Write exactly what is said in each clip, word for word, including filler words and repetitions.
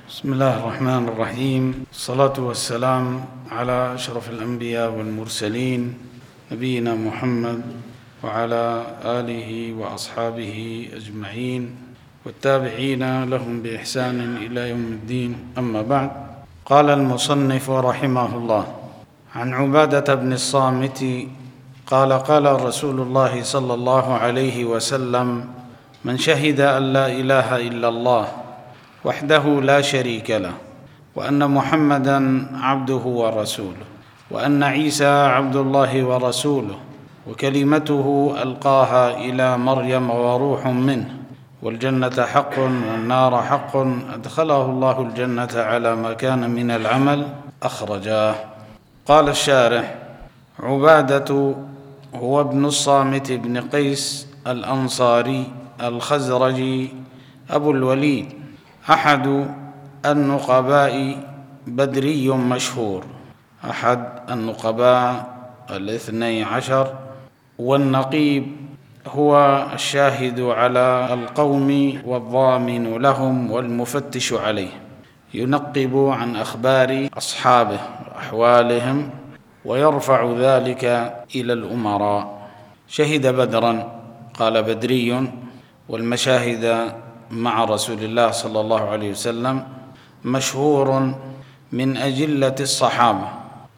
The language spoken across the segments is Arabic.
بسم الله الرحمن الرحيم، الصلاة والسلام على أشرف الأنبياء والمرسلين نبينا محمد وعلى آله وأصحابه أجمعين والتابعين لهم بإحسان إلى يوم الدين، أما بعد. قال المصنف رحمه الله: عن عبادة بن الصامت قال: قال رسول الله صلى الله عليه وسلم: من شهد أن لا إله إلا الله وحده لا شريك له، وأن محمدًا عبده ورسوله، وأن عيسى عبد الله ورسوله، وكلمته ألقاها إلى مريم وروح منه، والجنة حق والنار حق، أدخله الله الجنة على ما كان من العمل، أخرجاه. قال الشارح: عبادة هو ابن الصامت بن قيس الأنصاري الخزرجي أبو الوليد، أحد النقباء، بدري مشهور، أحد النقباء الاثني عشر. والنقيب هو الشاهد على القوم والضامن لهم والمفتش عليه، ينقب عن أخبار أصحابه وأحوالهم ويرفع ذلك إلى الأمراء. شهد بدرا، قال بدري، والمشاهد مع رسول الله صلى الله عليه وسلم مشهور من أجلة الصحابة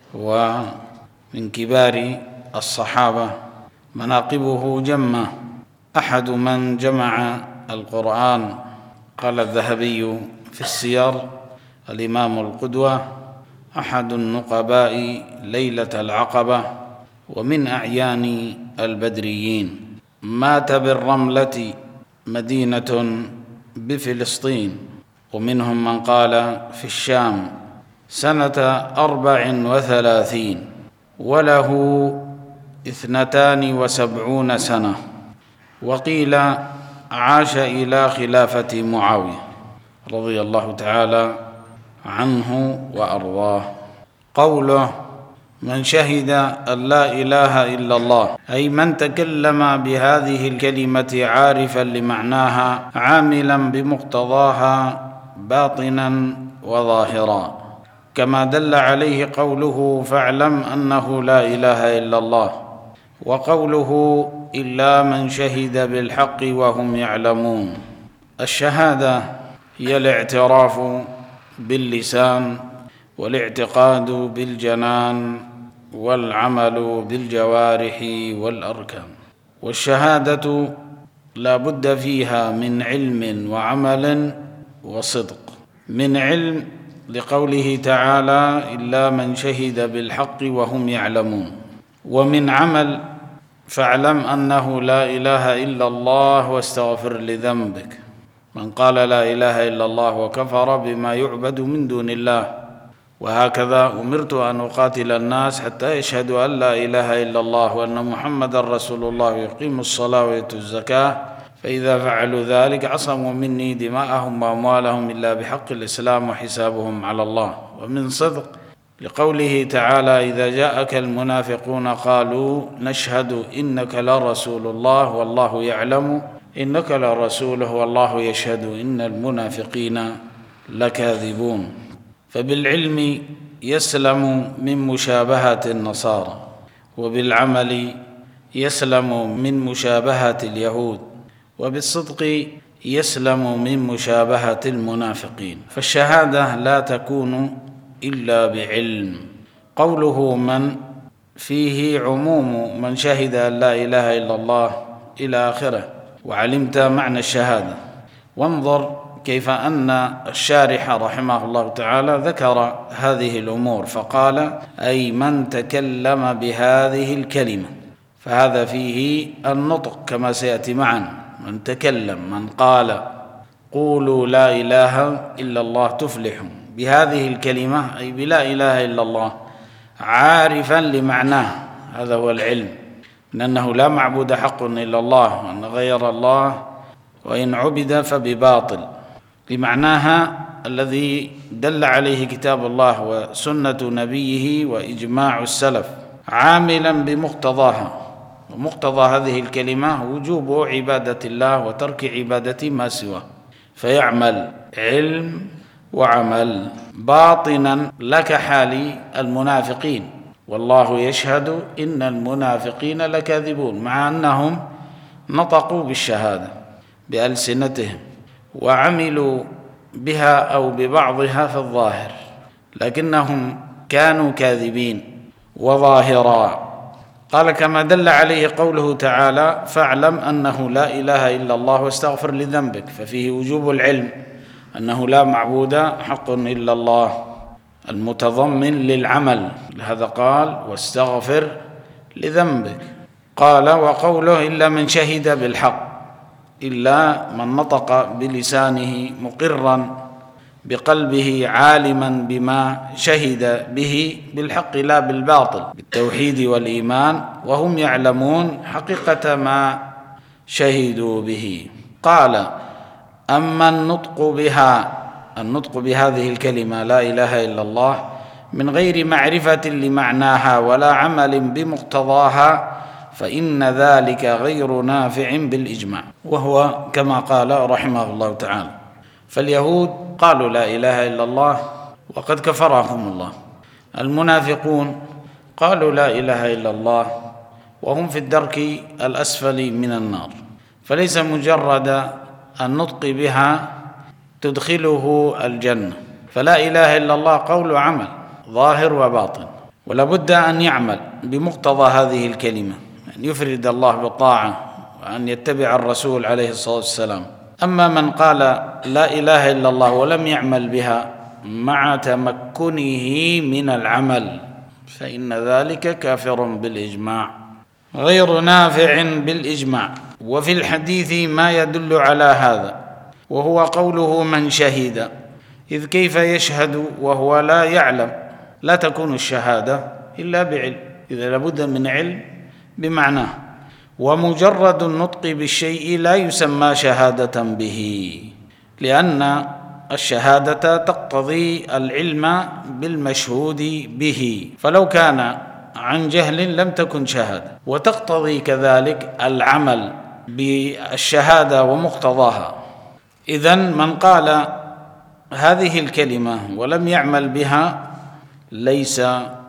ومن كبار الصحابة، مناقبه جمة، أحد من جمع القرآن. قال الذهبي في السير: الإمام القدوة، أحد النقباء ليلة العقبة، ومن أعيان البدريين. مات بالرملة، مدينة بفلسطين، ومنهم من قال في الشام، سنة أربع وثلاثين، وله اثنتان وسبعون سنة، وقيل عاش إلى خلافة معاوية رضي الله تعالى عنه وأرضاه. قوله: من شهد أن لا إله إلا الله، أي من تكلم بهذه الكلمة عارفا لمعناها عاملا بمقتضاها باطنا وظاهرا، كما دل عليه قوله: فاعلم أنه لا إله إلا الله، وقوله: إلا من شهد بالحق وهم يعلمون. الشهادة هي الاعتراف باللسان، والاعتقاد بالجنان، والعمل بالجوارح والأركان. والشهادة لا بد فيها من علم وعمل وصدق. من علم لقوله تعالى: إلا من شهد بالحق وهم يعلمون. ومن عمل: فاعلم أنه لا إله إلا الله واستغفر لذنبك. من قال لا إله إلا الله وكفر بما يعبد من دون الله. وهكذا أمرت أن أقاتل الناس حتى يشهدوا أن لا إله إلا الله وأن محمدًا رسول الله، يقيموا الصلاة ويؤتوا الزكاة، فإذا فعلوا ذلك عصموا مني دماءهم وأموالهم إلا بحق الإسلام وحسابهم على الله. ومن صدق لقوله تعالى: إذا جاءك المنافقون قالوا نشهد إنك لرسول الله والله يعلم إنك لرسوله والله يشهد إن المنافقين لكاذبون. فبالعلم يسلم من مشابهة النصارى، وبالعمل يسلم من مشابهة اليهود، وبالصدق يسلم من مشابهة المنافقين. فالشهادة لا تكون إلا بعلم. قوله من فيه عموم من شهد أن لا إله إلا الله إلى آخره، وعلمت معنى الشهادة. وانظر كيف أن الشارح رحمه الله تعالى ذكر هذه الأمور، فقال: أي من تكلم بهذه الكلمة، فهذا فيه النطق كما سيأتي معنا. من تكلم، من قال: قولوا لا إله إلا الله تفلحوا، بهذه الكلمة أي بلا إله إلا الله، عارفا لمعناه. هذا هو العلم، من أنه لا معبود حق إلا الله، وأن غير الله وإن عبد فبباطل، لمعناها الذي دل عليه كتاب الله وسنة نبيه وإجماع السلف، عاملا بمقتضاها. ومقتضى هذه الكلمة وجوب عبادة الله وترك عبادة ما سواه، فيعمل علم وعمل، باطنا لك حال المنافقين، والله يشهد إن المنافقين لكاذبون، مع أنهم نطقوا بالشهادة بألسنتهم وعملوا بها أو ببعضها في الظاهر، لكنهم كانوا كاذبين وظاهرا. قال كما دل عليه قوله تعالى: فاعلم أنه لا إله إلا الله واستغفر لذنبك، ففيه وجوب العلم أنه لا معبود حق إلا الله المتضمن للعمل، لهذا قال: واستغفر لذنبك. قال: وقوله: إلا من شهد بالحق، إلا من نطق بلسانه مقرا بقلبه عالما بما شهد به بالحق لا بالباطل، بالتوحيد والإيمان، وهم يعلمون حقيقة ما شهدوا به. قال: أما النطق بها، النطق بهذه الكلمة لا إله إلا الله من غير معرفة لمعناها ولا عمل بمقتضاها فإن ذلك غير نافع بالإجماع، وهو كما قال رحمه الله تعالى. فاليهود قالوا لا إله إلا الله وقد كفرهم الله، المنافقون قالوا لا إله إلا الله وهم في الدرك الأسفل من النار، فليس مجرد النطق بها تدخله الجنة، فلا إله إلا الله قول وعمل ظاهر وباطن، ولا بد أن يعمل بمقتضى هذه الكلمة، أن يفرد الله بالطاعة وأن يتبع الرسول عليه الصلاة والسلام. أما من قال لا إله إلا الله ولم يعمل بها مع تمكنه من العمل فإن ذلك كافر بالإجماع غير نافع بالإجماع. وفي الحديث ما يدل على هذا، وهو قوله من شهد، إذ كيف يشهد وهو لا يعلم؟ لا تكون الشهادة إلا بعلم، إذا لابد من علم بمعناه، ومجرد النطق بالشيء لا يسمى شهادة به، لأن الشهادة تقتضي العلم بالمشهود به، فلو كان عن جهل لم تكن شهادة، وتقتضي كذلك العمل بالشهادة ومقتضاها. إذن من قال هذه الكلمة ولم يعمل بها ليس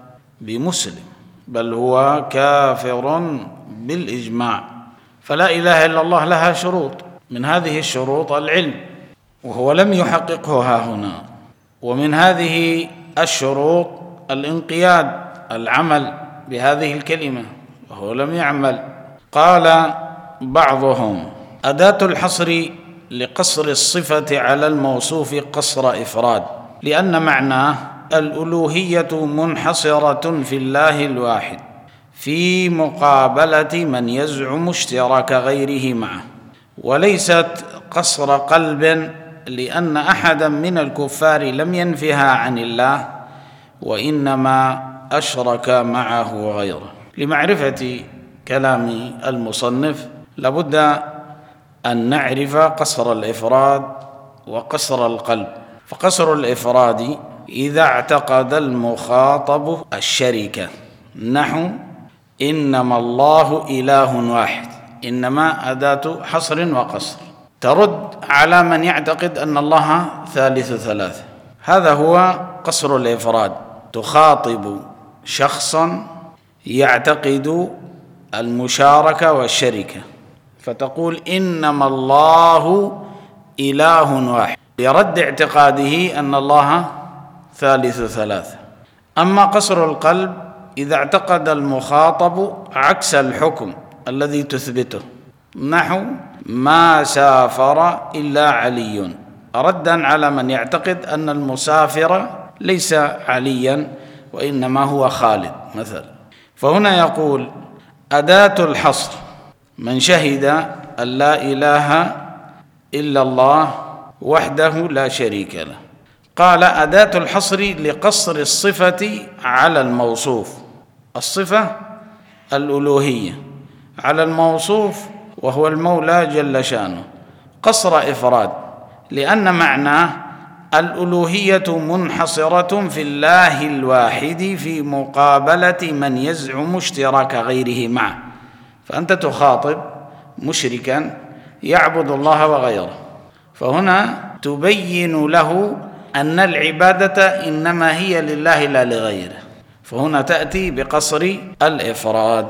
بمسلم، بل هو كافر بالإجماع. فلا إله إلا الله لها شروط، من هذه الشروط العلم، وهو لم يحققه ها هنا، ومن هذه الشروط الانقياد، العمل بهذه الكلمة، وهو لم يعمل. قال بعضهم: أداة الحصر لقصر الصفة على الموصوف قصر إفراد، لأن معناه الألوهية منحصرة في الله الواحد في مقابلة من يزعم اشتراك غيره معه، وليست قصر قلب، لأن أحدا من الكفار لم ينفها عن الله، وإنما أشرك معه غيره. لمعرفة كلام المصنف لابد أن نعرف قصر الإفراد وقصر القلب. فقصر الإفراد إذا اعتقد المخاطب الشركة، نحو إنما الله إله واحد، إنما أداة حصر وقصر، ترد على من يعتقد أن الله ثالث ثلاثة، هذا هو قصر الإفراد. تخاطب شخصا يعتقد المشاركة والشركة، فتقول إنما الله إله واحد، لرد اعتقاده أن الله ثالث ثلاثة. أما قصر القلب إذا اعتقد المخاطب عكس الحكم الذي تثبته، نحو ما سافر إلا علي، ردا على من يعتقد أن المسافر ليس عليا وإنما هو خالد مثلا. فهنا يقول أداة الحصر من شهد أن لا إله إلا الله وحده لا شريك له. قال أداة الحصر لقصر الصفة على الموصوف، الصفة الألوهية على الموصوف وهو المولى جل شانه، قصر إفراد، لأن معناه الألوهية منحصرة في الله الواحد في مقابلة من يزعم اشتراك غيره معه. فأنت تخاطب مشركا يعبد الله وغيره، فهنا تبين له أن العبادة إنما هي لله لا لغيره، فهنا تأتي بقصر الإفراد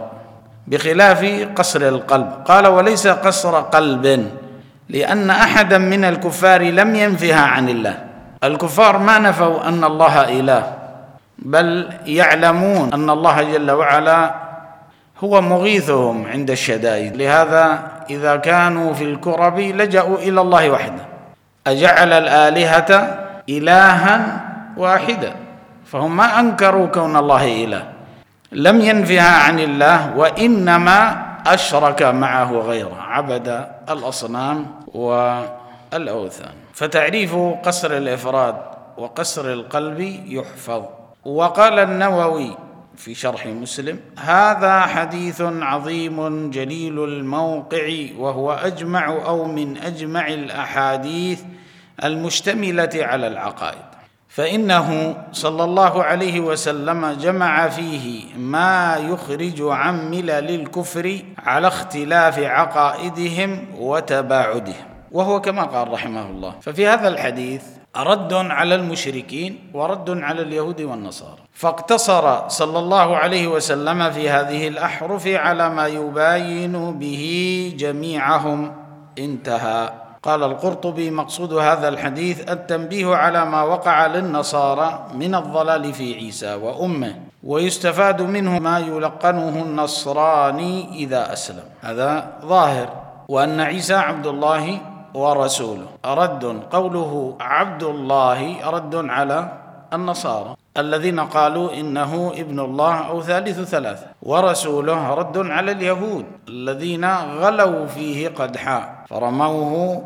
بخلاف قصر القلب. قال وليس قصر قلب، لأن أحدا من الكفار لم ينفها عن الله. الكفار ما نفوا أن الله إله، بل يعلمون أن الله جل وعلا هو مغيثهم عند الشدائد، لهذا إذا كانوا في الكرب لجأوا إلى الله وحده. أجعل الآلهة إلها واحدا، فهم ما أنكروا كون الله إله، لم ينفها عن الله، وإنما أشرك معه غيره، عبد الأصنام والأوثان. فتعريف قصر الإفراد وقصر القلب يحفظ. وقال النووي في شرح مسلم: هذا حديث عظيم جليل الموقع، وهو أجمع أو من أجمع الأحاديث المشتملة على العقائد، فإنه صلى الله عليه وسلم جمع فيه ما يخرج عن ملل الكفر على اختلاف عقائدهم وتباعدهم، وهو كما قال رحمه الله. ففي هذا الحديث رد على المشركين ورد على اليهود والنصارى، فاقتصر صلى الله عليه وسلم في هذه الأحرف على ما يباين به جميعهم، انتهى. قال القرطبي: مقصود هذا الحديث التنبيه على ما وقع للنصارى من الضلال في عيسى وأمه، ويستفاد منه ما يلقنه النصراني إذا أسلم، هذا ظاهر، وأن عيسى عبد الله ورسوله. رد قوله عبد الله رد على النصارى الذين قالوا إنه ابن الله أو ثالث ثلاثة، ورسوله رد على اليهود الذين غلوا فيه قدحا فرموه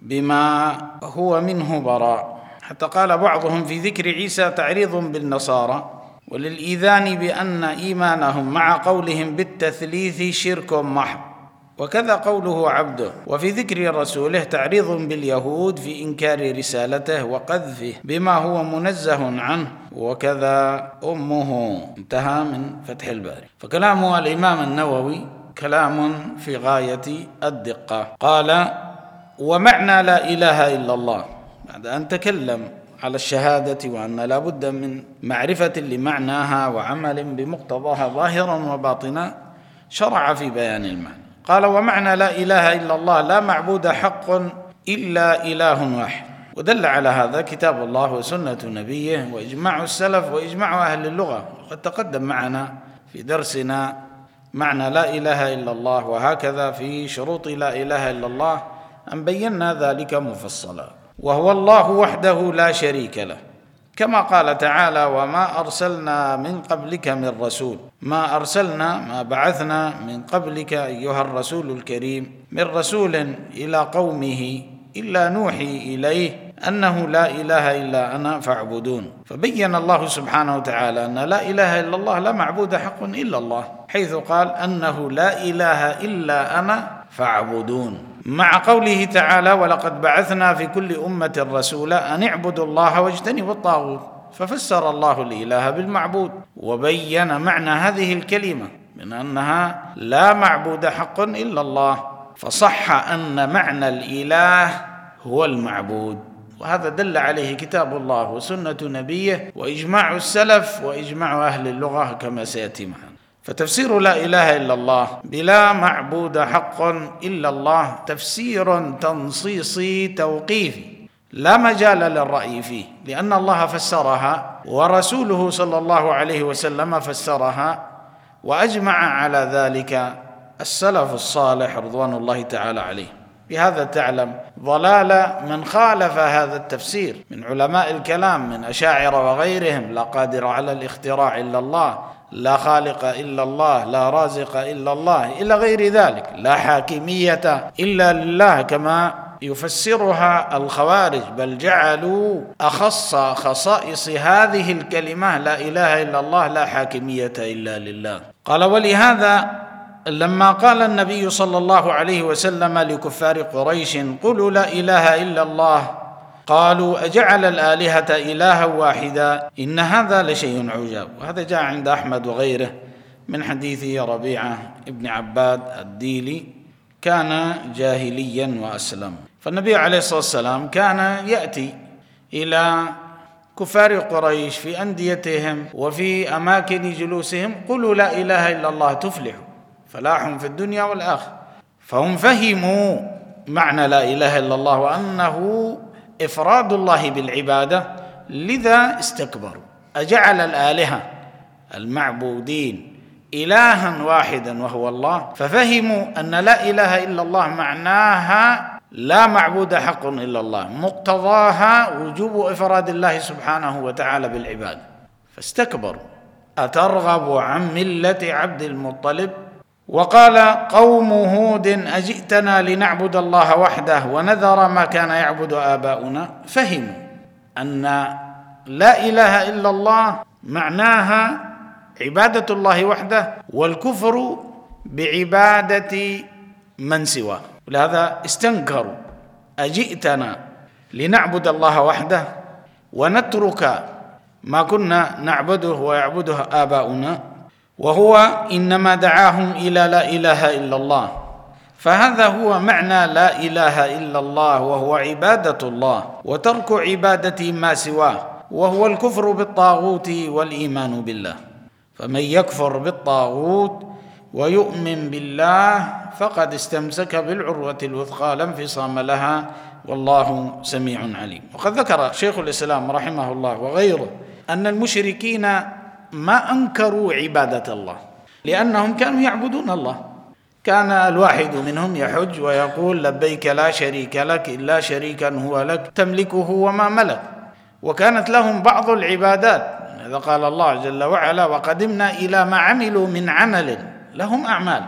بما هو منه براء، حتى قال بعضهم في ذكر عيسى تعريض بالنصارى وللإيذان بأن إيمانهم مع قولهم بالتثليث شرك محض، وكذا قوله عبده. وفي ذكر رسوله تعريض باليهود في إنكار رسالته وقذفه بما هو منزه عنه، وكذا أمه، انتهى من فتح الباري. فكلام الإمام النووي كلام في غاية الدقة. قال: ومعنى لا إله إلا الله، بعد أن تكلم على الشهادة وأن لا بد من معرفة لمعناها وعمل بمقتضاها ظاهرا وباطنا، شرع في بيان المعنى. قال: ومعنى لا إله إلا الله لا معبود حق إلا إله واحد. ودل على هذا كتاب الله وسنة نبيه وإجماع السلف وإجماع أهل اللغة، وقد تقدم معنا في درسنا معنى لا إله إلا الله، وهكذا في شروط لا إله إلا الله أن بينا ذلك مفصلا. وهو الله وحده لا شريك له، كما قال تعالى: وما أرسلنا من قبلك من رسول. ما أرسلنا ما بعثنا من قبلك أيها الرسول الكريم من رسول إلى قومه إلا نوحي إليه أنه لا إله إلا أنا فاعبدون. فبين الله سبحانه وتعالى أن لا إله إلا الله لا معبود حق إلا الله، حيث قال أنه لا إله إلا أنا فاعبدون، مع قوله تعالى: ولقد بعثنا في كل أمة رسولا أن اعبدوا الله واجتنبوا الطاغوت. ففسر الله الإله بالمعبود، وبين معنى هذه الكلمة من أنها لا معبود حق إلا الله، فصح أن معنى الإله هو المعبود، وهذا دل عليه كتاب الله وسنة نبيه وإجماع السلف وإجماع أهل اللغة كما سيأتي معنا. فتفسير لا إله إلا الله بلا معبود حق إلا الله تفسير تنصيصي توقيفي لا مجال للرأي فيه، لأن الله فسرها ورسوله صلى الله عليه وسلم فسرها، وأجمع على ذلك السلف الصالح رضوان الله تعالى عليه. بهذا تعلم ضلال من خالف هذا التفسير من علماء الكلام من أشاعرة وغيرهم: لا قادر على الاختراع إلا الله، لا خالق إلا الله، لا رازق إلا الله، إلى غير ذلك، لا حاكمية إلا لله كما يفسرها الخوارج، بل جعلوا أخص خصائص هذه الكلمة لا إله إلا الله لا حاكمية إلا لله. قال: ولهذا لما قال النبي صلى الله عليه وسلم لكفار قريش: قولوا لا إله إلا الله، قالوا: أجعل الآلهة إلها واحدا إن هذا لشيء عجاب. وهذا جاء عند أحمد وغيره من حديث ربيعة ابن عباد الديلي، كان جاهليا وأسلم. فالنبي عليه الصلاة والسلام كان يأتي إلى كفار قريش في أنديتهم وفي أماكن جلوسهم: قولوا لا إله إلا الله تفلحوا، فلاح في الدنيا والآخرة. فهم فهموا معنى لا إله إلا الله وأنه إفراد الله بالعبادة، لذا استكبروا. أجعل الآلهة المعبودين إلها واحدا وهو الله، ففهموا أن لا إله إلا الله معناها لا معبود حق إلا الله، مقتضاها وجوب إفراد الله سبحانه وتعالى بالعبادة، فاستكبروا. أترغب عن ملة عبد المطلب؟ وقال قوم هود: أجئتنا لنعبد الله وحده ونذر ما كان يعبد آباؤنا. فهموا أن لا إله إلا الله معناها عبادة الله وحده، والكفر بعبادة من سواه، ولهذا استنكروا: أجئتنا لنعبد الله وحده ونترك ما كنا نعبده ويعبده آباؤنا، وهو إنما دعاهم إلى لا إله إلا الله. فهذا هو معنى لا إله إلا الله، وهو عبادة الله وترك عبادة ما سواه، وهو الكفر بالطاغوت والإيمان بالله. فمن يكفر بالطاغوت ويؤمن بالله فقد استمسك بالعروة الوثقى لا انفصام لها، والله سميع عليم. وقد ذكر شيخ الإسلام رحمه الله وغيره أن المشركين ما أنكروا عبادة الله، لأنهم كانوا يعبدون الله. كان الواحد منهم يحج ويقول: لبيك لا شريك لك إلا شريكا هو لك تملكه وما ملك. وكانت لهم بعض العبادات، إذا قال الله جل وعلا: وقدمنا إلى ما عملوا من عمل. لهم أعمال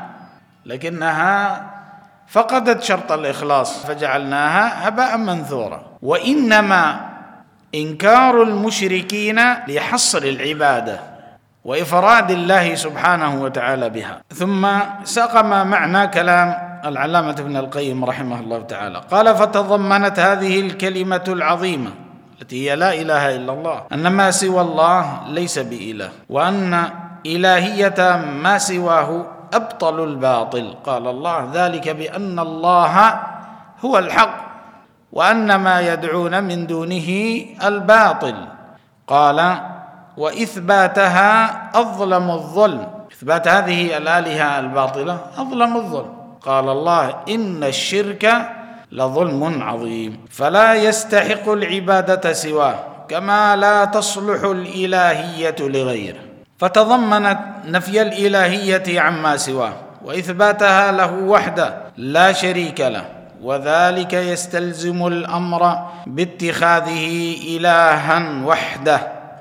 لكنها فقدت شرط الإخلاص فجعلناها هباء منثورا. وإنما إنكار المشركين لحصر العبادة وإفراد الله سبحانه وتعالى بها. ثم ساق ما معنى كلام العلامة ابن القيم رحمه الله تعالى، قال: فتضمنت هذه الكلمة العظيمة التي هي لا إله إلا الله أن ما سوى الله ليس بإله، وأن إلهية ما سواه أبطل الباطل. قال الله: ذلك بأن الله هو الحق وأن ما يدعون من دونه الباطل. قال: وإثباتها أظلم الظلم، إثبات هذه الآلهة الباطلة أظلم الظلم. قال الله: إن الشرك لظلم عظيم، فلا يستحق العبادة سواه، كما لا تصلح الإلهية لغيره. فتضمنت نفي الإلهية عما سواه وإثباتها له وحده لا شريك له، وذلك يستلزم الأمر باتخاذه إلها وحده.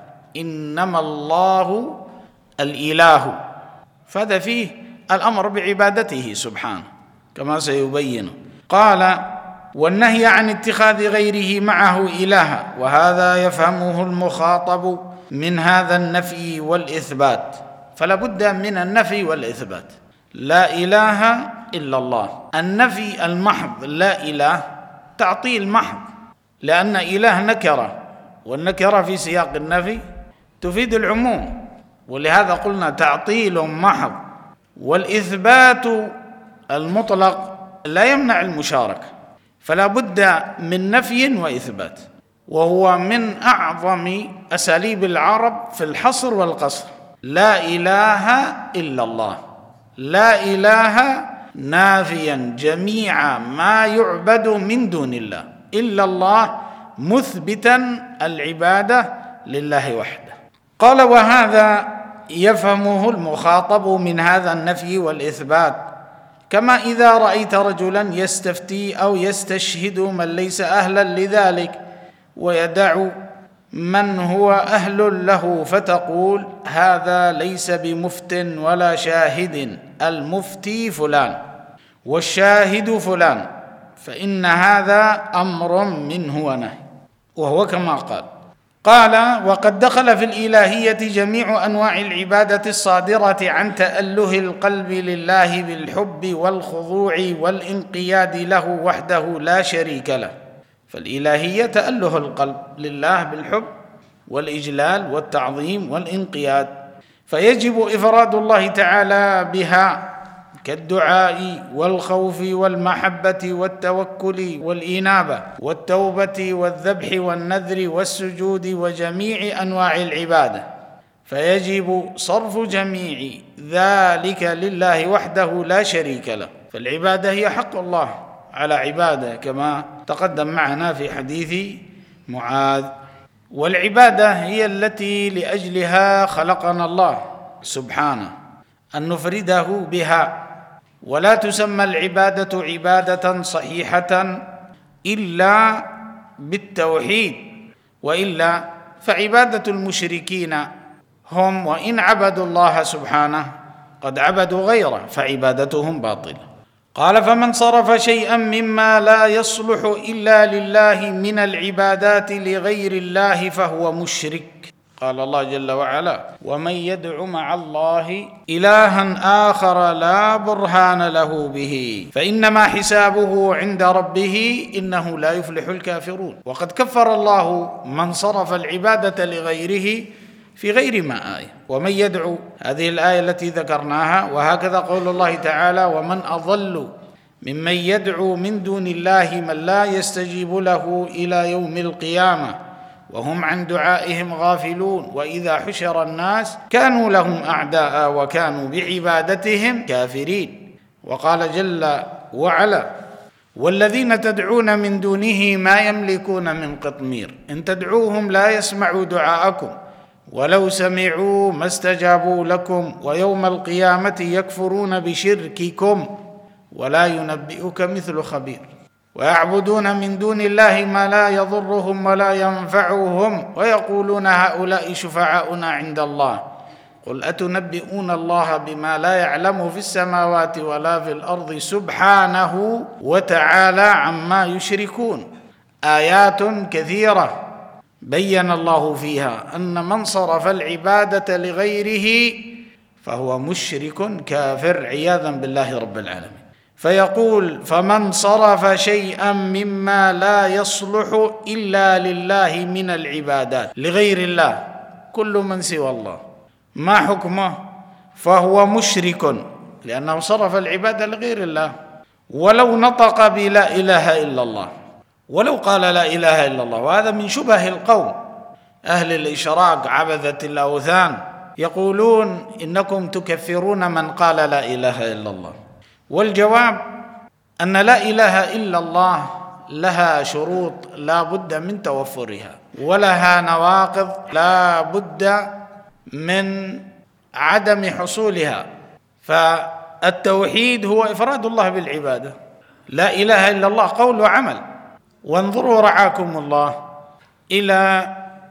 إنما الله الإله، فهذا فيه الأمر بعبادته سبحانه كما سيبين. قال: والنهي عن اتخاذ غيره معه إلها، وهذا يفهمه المخاطب من هذا النفي والإثبات. فلا بد من النفي والإثبات. لا إله إلا الله، النفي المحض لا إله تعطيل محض، لأن إله نكرة، والنكرة في سياق النفي تفيد العموم، ولهذا قلنا تعطيل محض. والإثبات المطلق لا يمنع المشاركة، فلا بد من نفي وإثبات، وهو من أعظم أساليب العرب في الحصر والقصر. لا إله إلا الله، لا إله نافيا جميع ما يعبد من دون الله، إلا الله مثبتا العبادة لله وحده. قال: وهذا يفهمه المخاطب من هذا النفي والإثبات، كما إذا رأيت رجلا يستفتي أو يستشهد من ليس أهلا لذلك ويدع من هو أهل له، فتقول: هذا ليس بمفت ولا شاهد، المفتي فلان والشاهد فلان، فإن هذا أمر منه ونهي. وهو كما قال. قال: وقد دخل في الإلهية جميع أنواع العبادة الصادرة عن تأله القلب لله بالحب والخضوع والانقياد له وحده لا شريك له. فالإلهية تأله القلب لله بالحب والإجلال والتعظيم والانقياد، فيجب إفراد الله تعالى بها كالدعاء والخوف والمحبة والتوكل والإنابة والتوبة والذبح والنذر والسجود وجميع أنواع العبادة، فيجب صرف جميع ذلك لله وحده لا شريك له. فالعبادة هي حق الله على عباده كما تقدم معنا في حديث معاذ، والعبادة هي التي لأجلها خلقنا الله سبحانه، أن نفرده بها، ولا تسمى العبادة عبادة صحيحة إلا بالتوحيد، وإلا فعبادة المشركين هم وإن عبدوا الله سبحانه قد عبدوا غيره فعبادتهم باطلة. قال: فمن صرف شيئا مما لا يصلح إلا لله من العبادات لغير الله فهو مشرك. قال الله جل وعلا: ومن يدع مع الله إلها آخر لا برهان له به فإنما حسابه عند ربه إنه لا يفلح الكافرون. وقد كفر الله من صرف العبادة لغيره في غير ما آية. ومن يدعو، هذه الآية التي ذكرناها، وهكذا قول الله تعالى: ومن أضل ممن يدعو من دون الله من لا يستجيب له إلى يوم القيامة وهم عن دعائهم غافلون وإذا حشر الناس كانوا لهم أعداء وكانوا بعبادتهم كافرين. وقال جل وعلا: والذين تدعون من دونه ما يملكون من قطمير إن تدعوهم لا يسمعوا دعاءكم ولو سمعوا ما استجابوا لكم ويوم القيامة يكفرون بشرككم ولا ينبئك مثل خبير. ويعبدون من دون الله ما لا يضرهم ولا ينفعهم ويقولون هؤلاء شفعاؤنا عند الله قل أتنبئون الله بما لا يعلم في السماوات ولا في الأرض سبحانه وتعالى عما يشركون. آيات كثيرة بين الله فيها أن من صرف العبادة لغيره فهو مشرك كافر عياذا بالله رب العالمين. فيقول: فمن صرف شيئا مما لا يصلح إلا لله من العبادات لغير الله، كل من سوى الله، ما حكمه؟ فهو مشرك لأنه صرف العبادة لغير الله، ولو نطق بلا إله إلا الله، ولو قال لا إله إلا الله. وهذا من شبه القوم أهل الإشراك عبدة الأوثان، يقولون إنكم تكفرون من قال لا إله إلا الله. والجواب أن لا إله إلا الله لها شروط لا بد من توفرها، ولها نواقض لا بد من عدم حصولها. فالتوحيد هو إفراد الله بالعبادة، لا إله إلا الله قول وعمل. وانظروا رعاكم الله إلى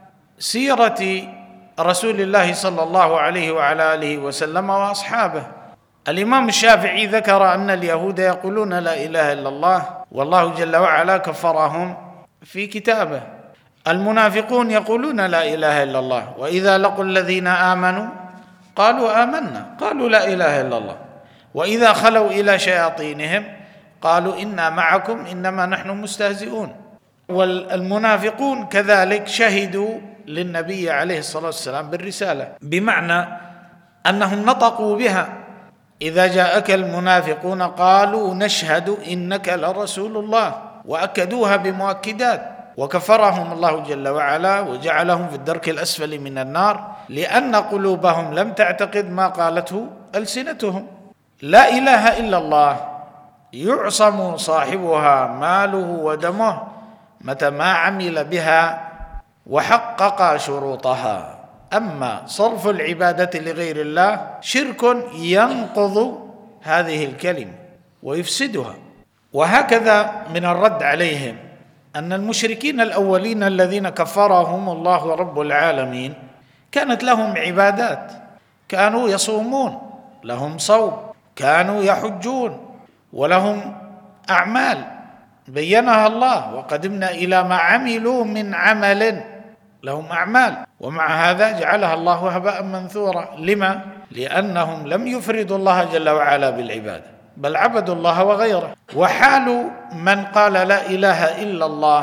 سيرة رسول الله صلى الله عليه وعلى آله وسلم وأصحابه. الإمام الشافعي ذكر أن اليهود يقولون لا إله إلا الله والله جل وعلا كفرهم في كتابه. المنافقون يقولون لا إله إلا الله وإذا لقوا الذين آمنوا قالوا آمنا قالوا لا إله إلا الله وإذا خلوا إلى شياطينهم قالوا إنا معكم إنما نحن مستهزئون. والمنافقون كذلك شهدوا للنبي عليه الصلاة والسلام بالرسالة، بمعنى أنهم نطقوا بها. إذا جاءك المنافقون قالوا نشهد إنك لرسول الله، وأكدوها بمؤكدات. وكفرهم الله جل وعلا وجعلهم في الدرك الأسفل من النار لأن قلوبهم لم تعتقد ما قالته ألسنتهم. لا إله إلا الله يعصم صاحبها ماله ودمه متى ما عمل بها وحقق شروطها. أما صرف العبادة لغير الله شرك ينقض هذه الكلمة ويفسدها. وهكذا من الرد عليهم أن المشركين الأولين الذين كفرهم الله رب العالمين كانت لهم عبادات، كانوا يصومون، لهم صوم، كانوا يحجون، ولهم أعمال بينها الله وقدمنا إلى ما عملوا من عمل، لهم أعمال، ومع هذا جعلها الله هباء منثورا. لما؟ لأنهم لم يفردوا الله جل وعلا بالعبادة بل عبدوا الله وغيره. وحال من قال لا إله إلا الله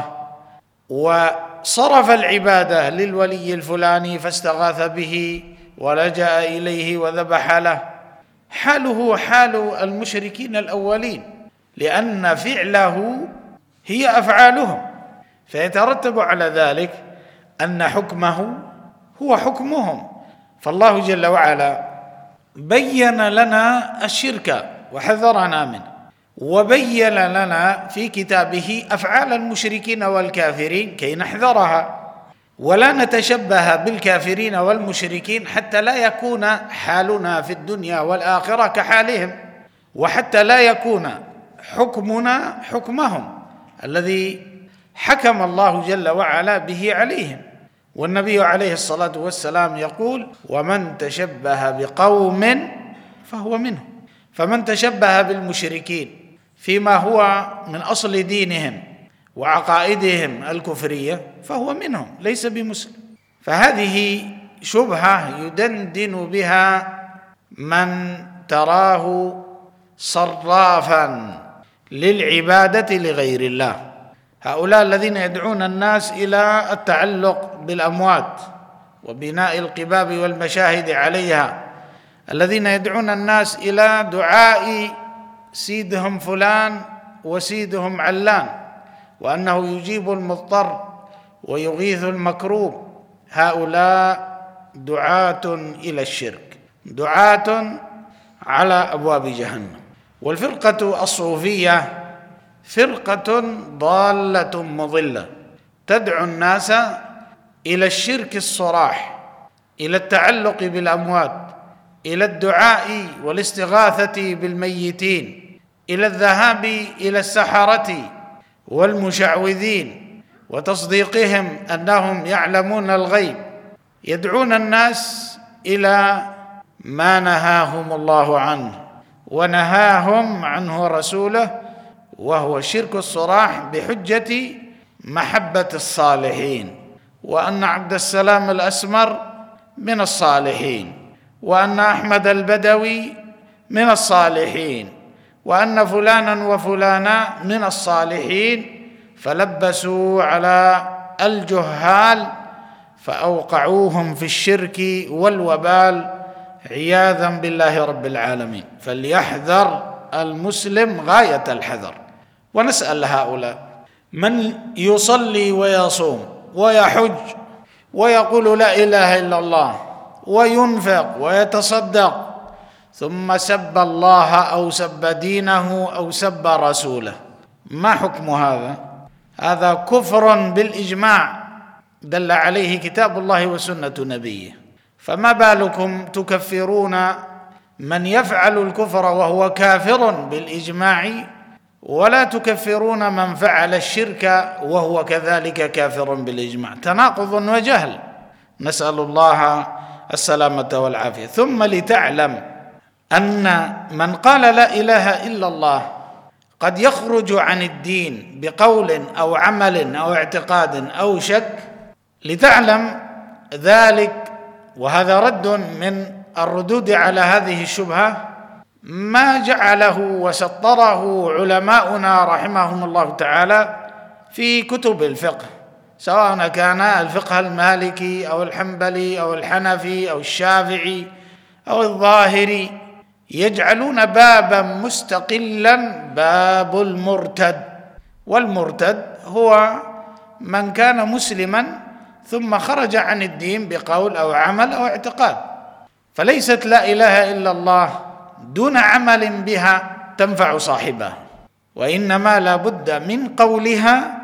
وصرف العبادة للولي الفلاني فاستغاث به ولجأ إليه وذبح له حاله حال المشركين الأولين، لأن فعله هي أفعالهم، فيترتب على ذلك أن حكمه هو حكمهم. فالله جل وعلا بين لنا الشرك وحذرنا منه، وبين لنا في كتابه أفعال المشركين والكافرين كي نحذرها ولا نتشبه بالكافرين والمشركين، حتى لا يكون حالنا في الدنيا والآخرة كحالهم، وحتى لا يكون حكمنا حكمهم الذي حكم الله جل وعلا به عليهم. والنبي عليه الصلاة والسلام يقول: ومن تشبه بقوم فهو منهم. فمن تشبه بالمشركين فيما هو من أصل دينهم وعقائدهم الكفرية فهو منهم، ليس بمسلم. فهذه شبهة يدندن بها من تراه صرافا للعبادة لغير الله. هؤلاء الذين يدعون الناس إلى التعلق بالأموات وبناء القباب والمشاهد عليها، الذين يدعون الناس إلى دعاء سيدهم فلان وسيدهم علان، وأنه يجيب المضطر ويغيث المكروب، هؤلاء دعاة إلى الشرك، دعاة على أبواب جهنم. والفرقة الصوفية فرقة ضالة مضلة تدعو الناس إلى الشرك الصراح، إلى التعلق بالأموات، إلى الدعاء والاستغاثة بالميتين، إلى الذهاب إلى السحرة والمشعوذين وتصديقهم أنهم يعلمون الغيب. يدعون الناس إلى ما نهاهم الله عنه ونهاهم عنه رسوله، وهو الشرك الصراح بحجة محبة الصالحين، وأن عبد السلام الأسمر من الصالحين، وأن أحمد البدوي من الصالحين، وأن فلانا وفلانا من الصالحين، فلبسوا على الجهال فأوقعوهم في الشرك والوبال عياذا بالله رب العالمين. فليحذر المسلم غاية الحذر. ونسأل هؤلاء من يصلي ويصوم ويحج ويقول لا إله إلا الله وينفق ويتصدق ثم سب الله أو سب دينه أو سب رسوله، ما حكم هذا؟ هذا كفر بالإجماع دل عليه كتاب الله وسنة نبيه، فما بالكم تكفرون من يفعل الكفر وهو كافر بالإجماع، ولا تكفرون من فعل الشرك وهو كذلك كافر بالإجماع؟ تناقض وجهل، نسأل الله السلامة والعافية. ثم لتعلم أن من قال لا إله إلا الله قد يخرج عن الدين بقول أو عمل أو اعتقاد أو شك، لتعلم ذلك، وهذا رد من الردود على هذه الشبهة ما جعله وسطره علماؤنا رحمهم الله تعالى في كتب الفقه، سواء كان الفقه المالكي أو الحنبلي أو الحنفي أو الشافعي أو الظاهري، يجعلون بابا مستقلا باب المرتد. والمرتد هو من كان مسلما ثم خرج عن الدين بقول أو عمل أو اعتقاد. فليست لا إله إلا الله دون عمل بها تنفع صاحبها، وإنما لا بد من قولها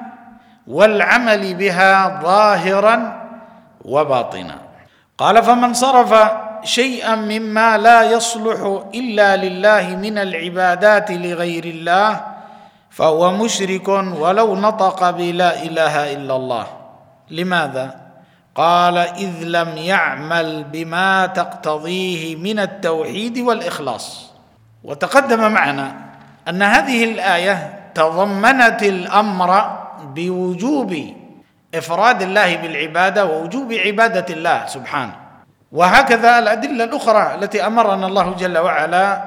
والعمل بها ظاهرا وباطنا. قال: فمن صرف شيئا مما لا يصلح إلا لله من العبادات لغير الله فهو مشرك ولو نطق بلا إله إلا الله. لماذا؟ قال: إذ لم يعمل بما تقتضيه من التوحيد والإخلاص. وتقدم معنا أن هذه الآية تضمنت الأمر بوجوب إفراد الله بالعبادة ووجوب عبادة الله سبحانه، وهكذا الأدلة الأخرى التي أمرنا الله جل وعلا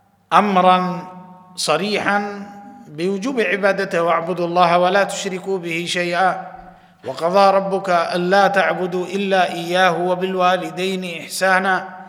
أمرا صريحا بوجوب عبادته: واعبدوا الله ولا تشركوا به شيئا وقضى ربك ألا تعبدوا إلا إياه وبالوالدين إحسانا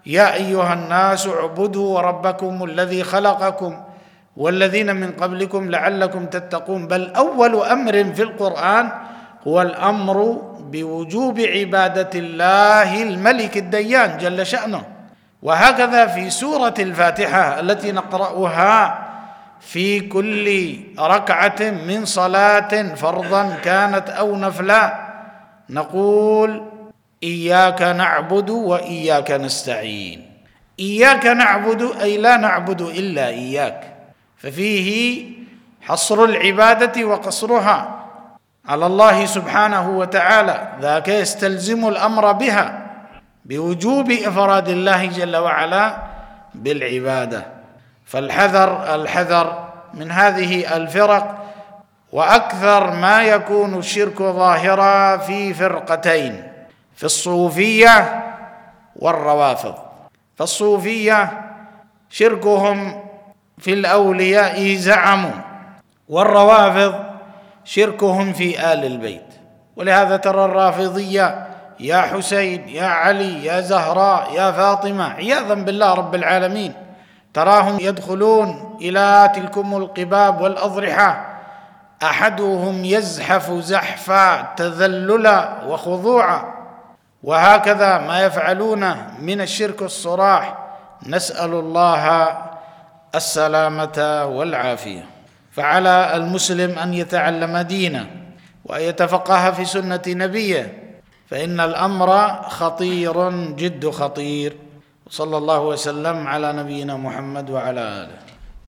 يا أيها الناس اعبدوا ربكم الذي خلقكم والذين من قبلكم لعلكم تتقون. بل أول أمر في القرآن هو الأمر بوجوب عبادة الله الملك الديان جل شأنه. وهكذا في سورة الفاتحة التي نقرأها في كل ركعة من صلاة فرضا كانت أو نفلا، نقول إياك نعبد وإياك نستعين. إياك نعبد أي لا نعبد إلا إياك، ففيه حصر العبادة وقصرها على الله سبحانه وتعالى، ذاك يستلزم الأمر بها بوجوب إفراد الله جل وعلا بالعبادة. فالحذر الحذر من هذه الفرق، وأكثر ما يكون الشرك ظاهرا في فرقتين، في الصوفية والروافض. فالصوفية شركهم في الأولياء زعموا، والروافض شركهم في آل البيت. ولهذا ترى الرافضية يا حسين يا علي يا زهراء يا فاطمة عياذا بالله رب العالمين، تراهم يدخلون إلى تلكم القباب والأضرحة أحدهم يزحف زحفا تذللا وخضوعا، وهكذا ما يفعلون من الشرك الصراح. نسأل الله السلامة والعافية. فعلى المسلم أن يتعلم دينه وأن يتفقه في سنة نبيه، فإن الأمر خطير جد خطير. صلى الله وسلم على نبينا محمد وعلى آله.